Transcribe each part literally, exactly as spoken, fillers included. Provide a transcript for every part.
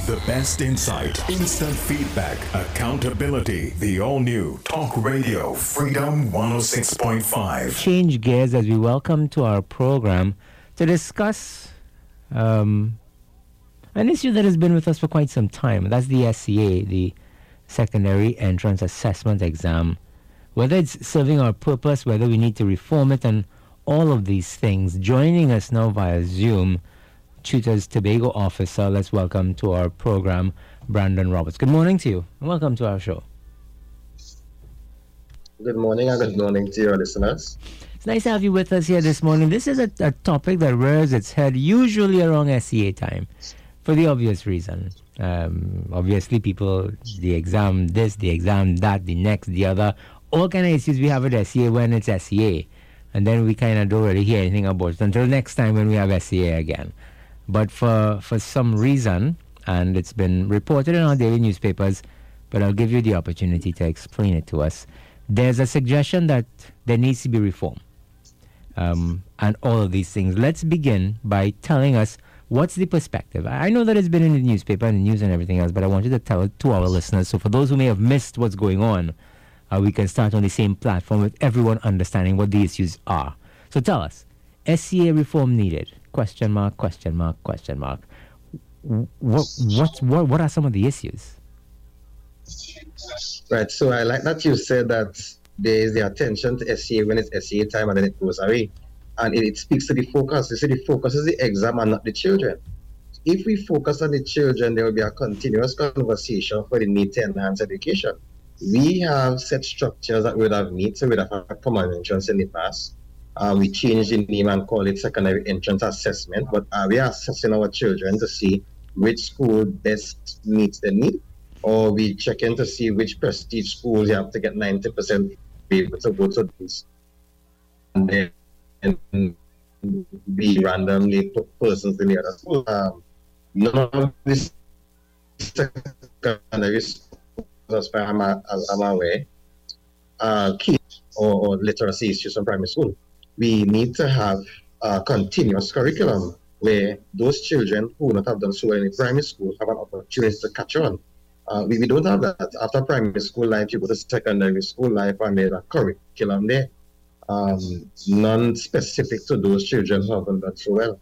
The best insight, instant feedback, accountability. The all-new Talk Radio Freedom one oh six point five. Change gears as we welcome to our program to discuss um, an issue that has been with us for quite some time. That's the S C A, the Secondary Entrance Assessment Exam. Whether it's serving our purpose, whether we need to reform it, and all of these things. Joining us now via Zoom, Tutors Tobago officer. Let's welcome to our program Brandon Roberts. Good morning to you, and welcome to our show. Good morning, and good morning to your listeners. It's nice to have you with us here this morning. This is a, a topic that rears its head usually around S C A time, for the obvious reason. Um, obviously, people, the exam this, the exam that, the next, the other, all kind of issues we have with S C A when it's S C A. And then we kind of don't really hear anything about it until next time when we have S C A again. But for, for some reason, and it's been reported in our daily newspapers, but I'll give you the opportunity to explain it to us. There's a suggestion that there needs to be reform. Um, and all of these things. Let's begin by telling us what's the perspective. I know that it's been in the newspaper and the news and everything else, but I want you to tell it to our listeners. So for those who may have missed what's going on, uh, we can start on the same platform with everyone understanding what the issues are. So tell us, S C A reform needed? Question mark, question mark, question mark. What, what, what, what are some of the issues? Right, so I like that you said that there is the attention to S C A when it's S C A time and then it goes away. And it, it speaks to the focus. You see, the focus is the exam and not the children. If we focus on the children, there will be a continuous conversation for the need to enhance education. We have set structures that we would have need, so we would have had common entrance in the past. Uh, we changed the name and call it secondary entrance assessment, but uh, we are assessing our children to see which school best meets the need, or we check in to see which prestige schools you have to get ninety percent to be able to go to these. And then and we randomly put persons in the other school. Um, none of this secondary schools, as far as I'm aware, uh, kids or, or literacy issues from primary school. We need to have a continuous curriculum where those children who not have done so well in primary school have an opportunity to catch on. Uh, we, we don't have that. After primary school life, you go to secondary school life and there's a curriculum there, um, non-specific to those children who haven't done so well.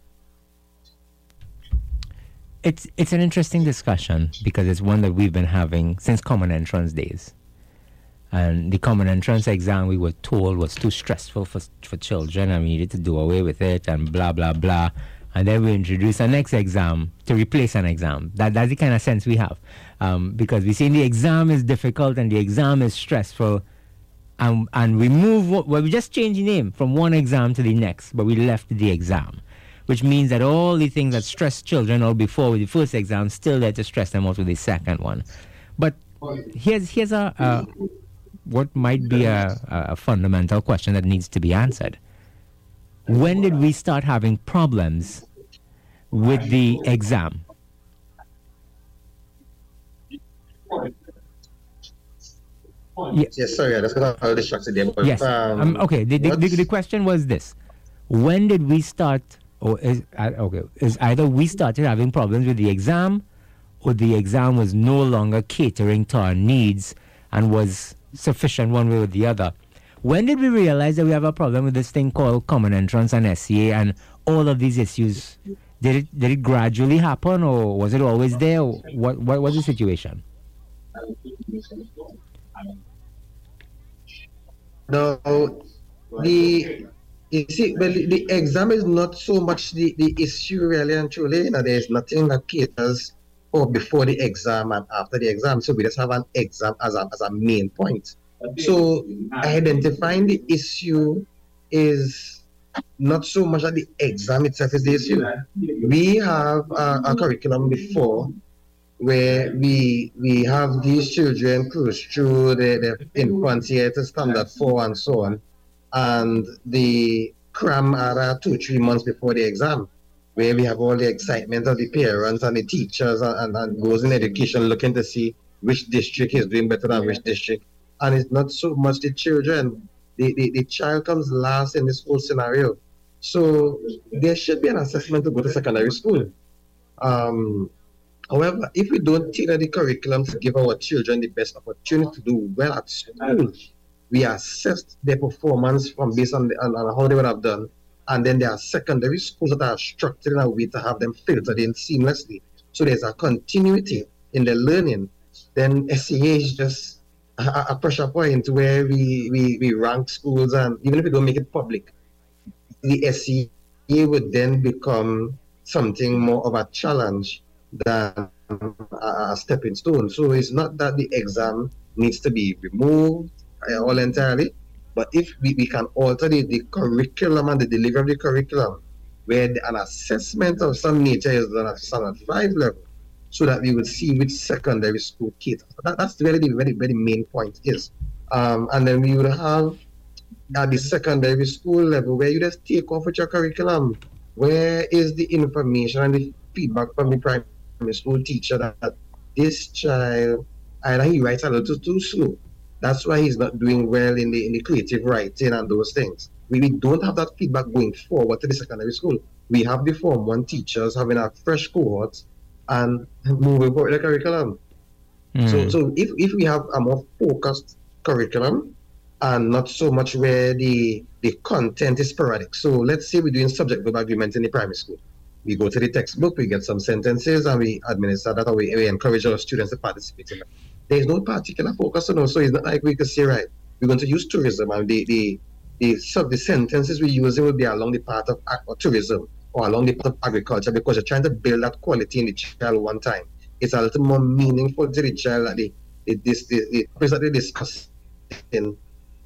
It's, it's an interesting discussion because it's one that we've been having since common entrance days. And the common entrance exam, we were told, was too stressful for for children and we needed to do away with it and blah, blah, blah. And then we introduced a next exam to replace an exam. That, that's the kind of sense we have. Um, because we see the exam is difficult and the exam is stressful. And, and we move, well, we just changed the name from one exam to the next, but we left the exam. Which means that all the things that stress children out before with the first exam, still there to stress them out with the second one. But here's, here's a... a what might be a, a fundamental question that needs to be answered. When did we start having problems with the exam? Yeah. Yes, sorry, I just got all distracted there. But, yes, um, um, okay, the, the, the, the question was this. When did we start, or is, uh, okay, is either we started having problems with the exam, or the exam was no longer catering to our needs and was sufficient one way or the other. When did we realize that we have a problem with this thing called common entrance and S C A and all of these issues? Did it did it gradually happen, or was it always there? What what was the situation? No, the you see, well, the, the exam is not so much the, the issue really and truly. You know, there's nothing that caters or before the exam and after the exam. So we just have an exam as a, as a main point. So identifying the issue is not so much that the exam itself is the issue. We have a, a curriculum before where we we have these children cruise through the, the infancy to standard four and so on, and the cram are two, three months before the exam, where we have all the excitement of the parents and the teachers and, and, and goes in education looking to see which district is doing better than which district. And it's not so much the children. The, the, the child comes last in this whole scenario. So there should be an assessment to go to secondary school. Um, However, if we don't tailor the curriculum to give our children the best opportunity to do well at school, we assess their performance from based on, the, on, on how they would have done, and then there are secondary schools that are structured in a way to have them filtered in seamlessly. So there's a continuity in the learning. Then S E A is just a, a pressure point where we, we, we rank schools, and even if we don't make it public, the S E A would then become something more of a challenge than a stepping stone. So it's not that the exam needs to be removed all entirely, but if we, we can alter the, the curriculum and the delivery of the curriculum, where the, an assessment of some nature is done at standard five level, so that we would see which secondary school kids. That, that's really the very, very main point is. Um, and then we would have at the secondary school level where you just take off with your curriculum. Where is the information and the feedback from the primary school teacher that, that this child, either he writes a little too slow, that's why he's not doing well in the in the creative writing and those things. We, we don't have that feedback going forward to the secondary school. We have the Form one teachers having a fresh cohort and moving forward the curriculum. Mm. So so if, if we have a more focused curriculum and not so much where the the content is sporadic. So let's say we're doing subject-verb agreement in the primary school. We go to the textbook, we get some sentences, and we administer that, or we, we encourage our students to participate in that. There is no particular focus on it, so it's not like we could say, right, we're going to use tourism, and the the the, sub, the sentences we use will be along the path of or tourism or along the path of agriculture, because you're trying to build that quality in the child one time. It's a little more meaningful to the child that the, the, this, the, the person that they discuss in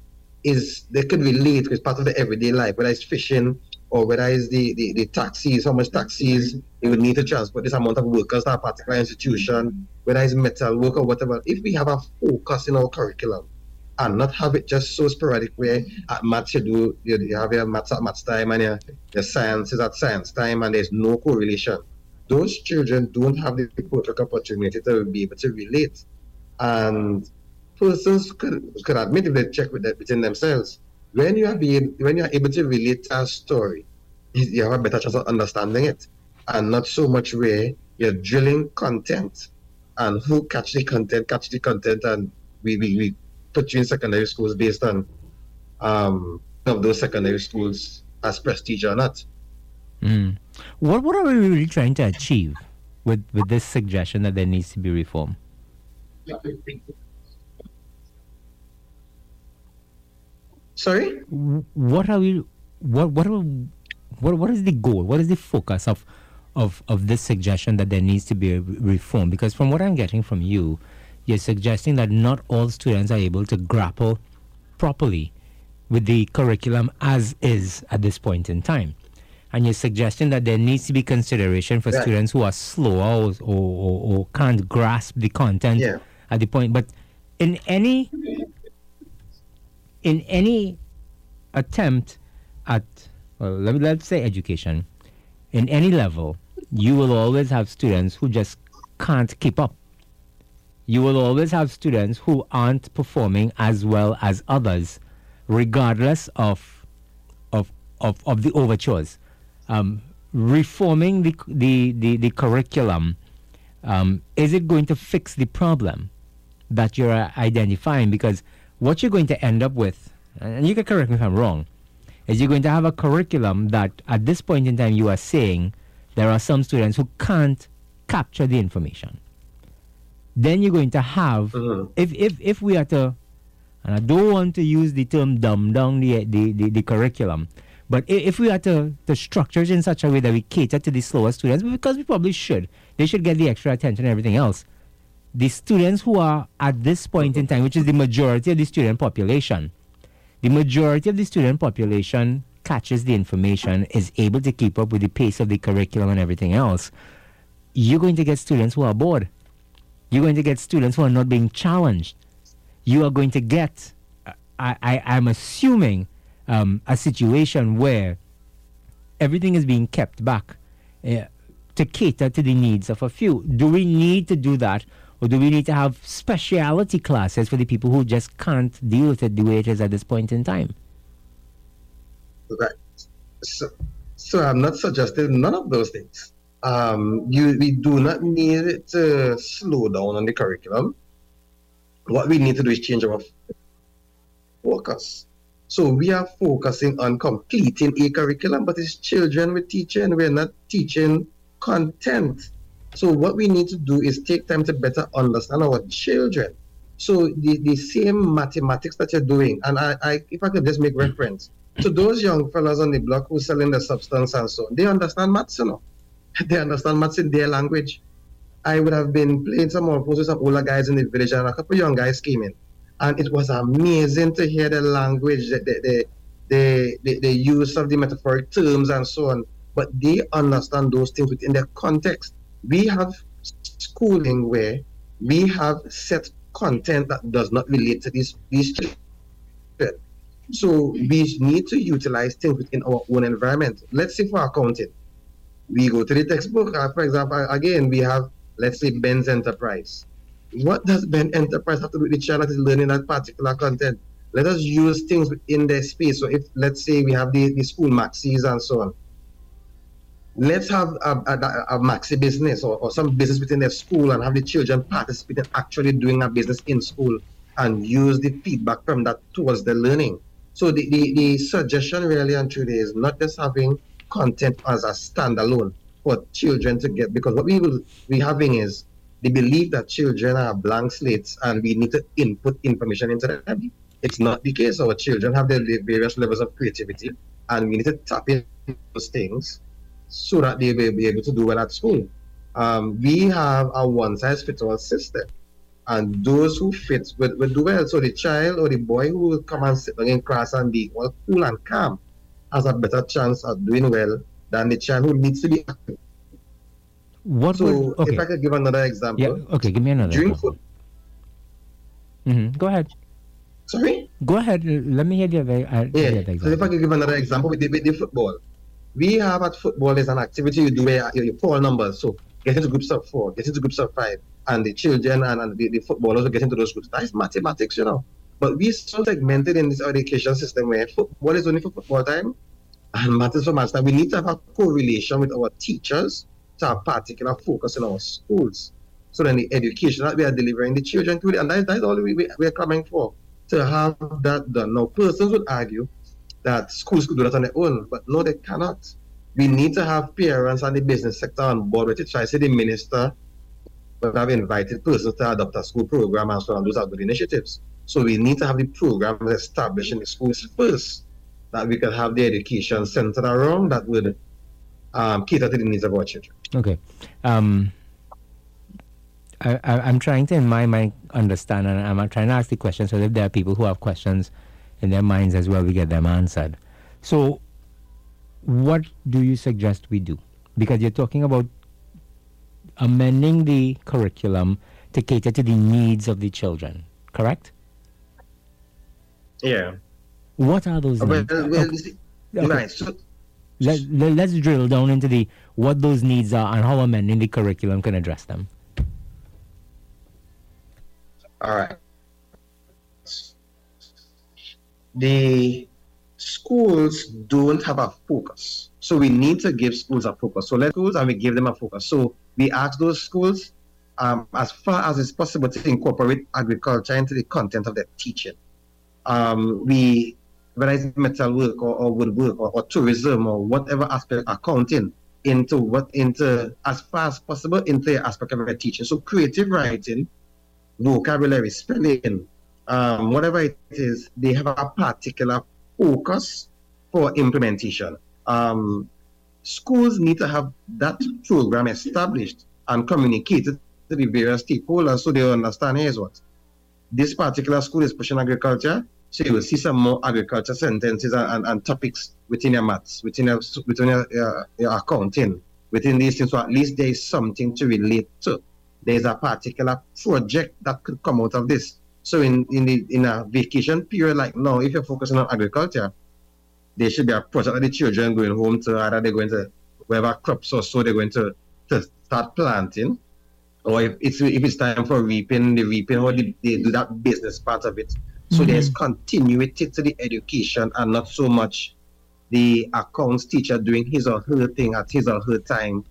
is they could relate with part of the everyday life, whether it's fishing or whether it's the, the, the taxis, how much taxis they would need to transport this amount of workers to a particular institution, whether it's metal work or whatever. If we have a focus in our curriculum and not have it just so sporadic where at maths you do, you, you have your maths at maths time and your, your science is at science time and there's no correlation. Those children don't have the perfect opportunity to be able to relate. And persons could, could admit if they check with that within themselves. When you are being, when you are able to relate a story, you have a better chance of understanding it, and not so much where you're drilling content, and who catch the content, catch the content, and we we, we put you in secondary schools based on um of those secondary schools as prestige or not. Mm. What what are we really trying to achieve with with this suggestion that there needs to be reform? Sorry? What are we? What what are, what what is the goal? What is the focus of of of this suggestion that there needs to be a reform? Because from what I'm getting from you, you're suggesting that not all students are able to grapple properly with the curriculum as is at this point in time, and you're suggesting that there needs to be consideration for yeah. students who are slower or or, or can't grasp the content yeah. at the point. But in any in any attempt at, well, let me, let's say education, in any level, you will always have students who just can't keep up. You will always have students who aren't performing as well as others, regardless of of of, of the overtures. Um, reforming the, the, the, the curriculum, um, is it going to fix the problem that you're identifying? Because what you're going to end up with, and you can correct me if I'm wrong, is you're going to have a curriculum that at this point in time you are saying there are some students who can't capture the information. Then you're going to have, mm-hmm. if, if, if we are to, and I don't want to use the term dumb down the, the, the, the curriculum, but if we are to, to structure it in such a way that we cater to the slower students, because we probably should, they should get the extra attention and everything else. The students who are at this point in time, which is the majority of the student population, the majority of the student population catches the information, is able to keep up with the pace of the curriculum and everything else. You're going to get students who are bored. You're going to get students who are not being challenged. You are going to get, I, I, I'm assuming, um, a situation where everything is being kept back uh, to cater to the needs of a few. Do we need to do that? Or do we need to have speciality classes for the people who just can't deal with it the way it is at this point in time? Right. So, so I'm not suggesting none of those things. um, you, we do not need to slow down on the curriculum. What we need to do is change our focus. So we are focusing on completing a curriculum, but it's children we're teaching. We're not teaching content. So what we need to do is take time to better understand our children. So the, the same mathematics that you're doing, and I, I if I could just make reference to those young fellas on the block who selling the substance and so on, they understand maths, you know. They understand maths in their language. I would have been playing some more with some older guys in the village, and a couple of young guys came in. And it was amazing to hear the language, the, the, the, the, the use of the metaphoric terms and so on. But they understand those things within their context. We have schooling where we have set content that does not relate to these, these children. So we need to utilize things within our own environment. Let's say for accounting, we go to the textbook. Uh, for example, again, we have, let's say, Ben's Enterprise. What does Ben Enterprise have to do with the child that is learning that particular content? Let us use things within their space. So if, let's say, we have the, the school maxis and so on, let's have a, a, a maxi business or, or some business within their school and have the children participate in actually doing a business in school and use the feedback from that towards the learning. So the, the, the suggestion really and truly is not just having content as a standalone for children to get, because what we will be having is the belief that children are blank slates and we need to input information into them. It's not the case. Our children have their various levels of creativity and we need to tap into those things so that they will be able to do well at school. Um, we have a one-size-fits-all system, and those who fit will, will do well. So the child or the boy who will come and sit in class and be all cool and calm has a better chance of doing well than the child who needs to be active. What so would, okay. if I could give another example. Yeah, okay, give me another during example. Mm-hmm. Go ahead. Sorry? Go ahead. Let me hear the other, uh, yeah. the other example. So if I could give another example with the, with the football. We have at football is an activity you do where you, you call numbers. So get into groups of four, get into groups of five, and the children and, and the, the footballers will get into those groups. That is mathematics, you know. But we so segmented in this education system where football is only for football time and math is for math time. We need to have a correlation with our teachers to have particular focus in our schools. So then the education that we are delivering the children to, and that is, that is all we, we, we are coming for, to have that done. Now, persons would argue that schools could do that on their own, but no, they cannot. We need to have parents and the business sector on board with it. So I say the minister would have invited persons to adopt a school program and so on. Those are good initiatives. So we need to have the programs established in the schools first, that we can have the education centered around that would um, cater to the needs of our children. Okay. Um, I, I, I'm trying to, in my mind, understand, and I'm trying to ask the question, so if there are people who have questions in their minds as well, we get them answered. So what do you suggest we do? Because you're talking about amending the curriculum to cater to the needs of the children, correct? Yeah. What are those well, needs? Well, okay. Okay. Right. So, Let, let, let's drill down into the what those needs are and how amending the curriculum can address them. All right. The schools don't have a focus. So we need to give schools a focus. So let's schools and we give them a focus. So we ask those schools, um, as far as it's possible, to incorporate agriculture into the content of their teaching. Um, we, whether it's metal work or, or woodwork or, or tourism or whatever aspect, accounting, into what into as far as possible into the aspect of their teaching. So creative writing, vocabulary, spelling, um, whatever it is, they have a particular focus for implementation. Um, schools need to have that program established and communicated to the various stakeholders so they understand, here's what. This particular school is pushing agriculture, so you will see some more agriculture sentences and, and, and topics within your maths, within your, within your, your, your accounting, within these things, so at least there is something to relate to. There's a particular project that could come out of this. So in, in, the, in a vacation period like now, if you're focusing on agriculture, there should be a project that the children going home to, either they're going to, whatever crops or so they're going to, to start planting, or if it's, if it's time for reaping, the reaping, or they, they do that business part of it. So mm-hmm. there's continuity to the education and not so much the accounts teacher doing his or her thing at his or her time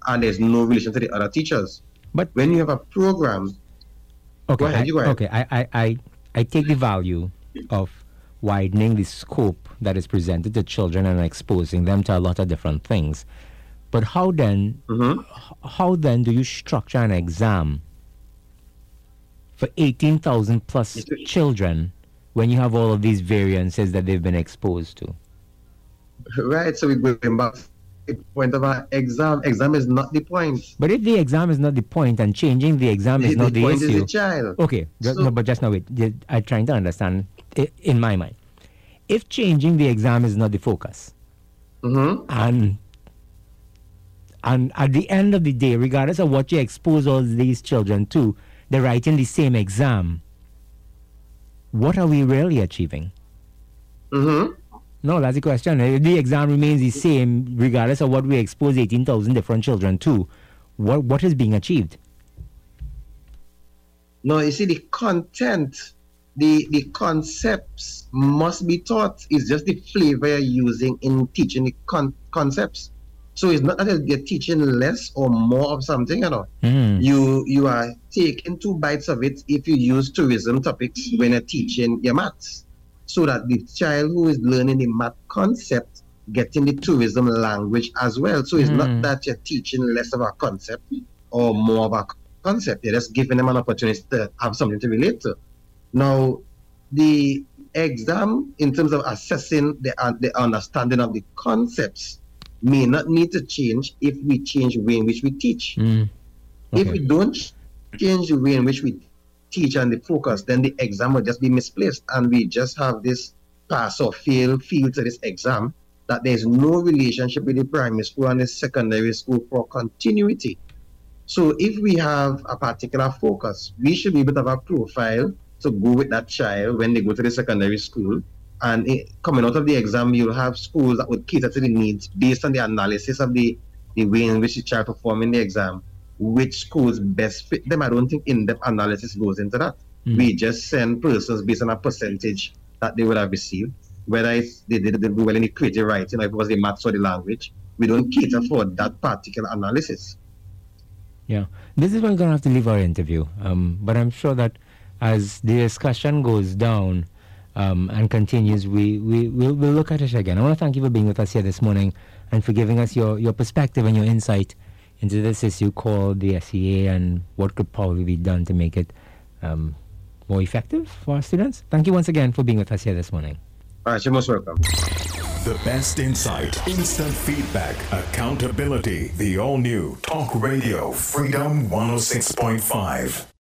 and there's no relation to the other teachers. But when you have a program, okay, go ahead, I, you go ahead. Okay, I, I, I, I take the value of widening the scope that is presented to children and exposing them to a lot of different things. But how then, mm-hmm. h- how then do you structure an exam for eighteen thousand plus children when you have all of these variances that they've been exposed to? Right, so we're going back to the point of our exam. Exam is not the point. But if the exam is not the point and changing the exam is the, not the, the point issue. Is the child. Okay, so, no, but just now wait. I'm trying to understand in my mind. If changing the exam is not the focus, mm-hmm. and and at the end of the day, regardless of what you expose all these children to, they're writing the same exam. What are we really achieving? Mm-hmm. No, that's the question. If the exam remains the same, regardless of what we expose eighteen thousand different children to, what what is being achieved? No, you see, the content, the the concepts must be taught. It's just the flavor you're using in teaching the con- concepts. So it's not that you're teaching less or more of something, you know. Mm. You you are taking two bites of it if you use tourism topics when you're teaching your maths. So that the child who is learning the math concept getting the tourism language as well. So it's mm. not that you're teaching less of a concept or more of a concept. You're just giving them an opportunity to have something to relate to. Now, the exam in terms of assessing the, uh, the understanding of the concepts may not need to change if we change the way in which we teach. Mm. Okay. If we don't change the way in which we teach and the focus, then the exam will just be misplaced, and we just have this pass or fail feel to this exam that there's no relationship with the primary school and the secondary school for continuity. So if we have a particular focus, we should be able to have a profile to go with that child when they go to the secondary school. And it, coming out of the exam, you'll have schools that would cater to the needs based on the analysis of the, the way in which the child performed in the exam. Which schools best fit them. I don't think in-depth analysis goes into that. Mm. We just send persons based on a percentage that they would have received, whether it's they did they well in the creative writing, or if it was the maths or the language. We don't cater for that particular analysis. Yeah, this is when we're going to have to leave our interview. Um, but I'm sure that as the discussion goes down um, and continues, we, we, we'll, we'll look at it again. I want to thank you for being with us here this morning and for giving us your, your perspective and your insight into this issue called the S E A and what could probably be done to make it um, more effective for our students. Thank you once again for being with us here this morning. All right, you're most welcome. The best insight, instant feedback, accountability. The all-new Talk Radio Freedom one oh six point five.